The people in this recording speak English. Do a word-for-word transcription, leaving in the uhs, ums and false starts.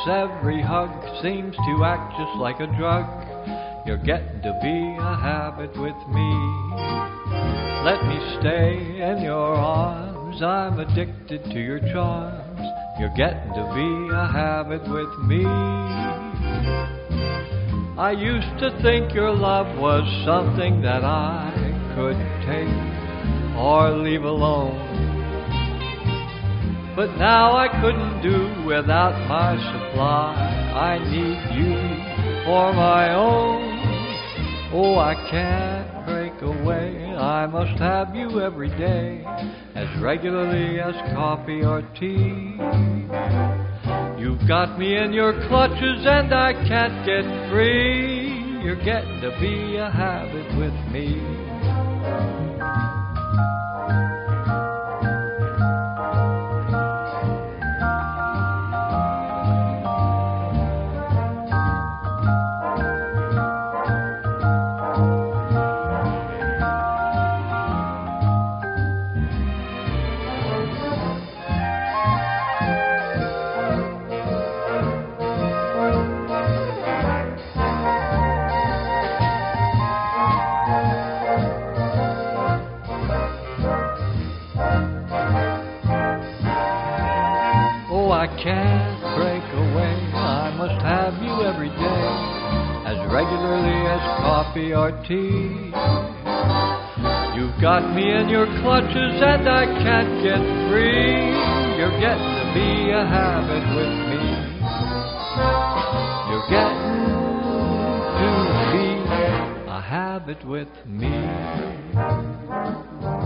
every hug seems to act just like a drug. You're getting to be a habit with me. Let me stay in your arms, I'm addicted to your charms. You're getting to be a habit with me. I used to think your love was something that I could take or leave alone, but now I couldn't do without my supply. I need you for my own. Oh, I can't break away. I must have you every day, as regularly as coffee or tea. You've got me in your clutches and I can't get free. You're getting to be a habit with me. I can't break away. I must have you every day, as regularly as coffee or tea. You've got me in your clutches and I can't get free. You're getting to be a habit with me. You're getting to be a habit with me.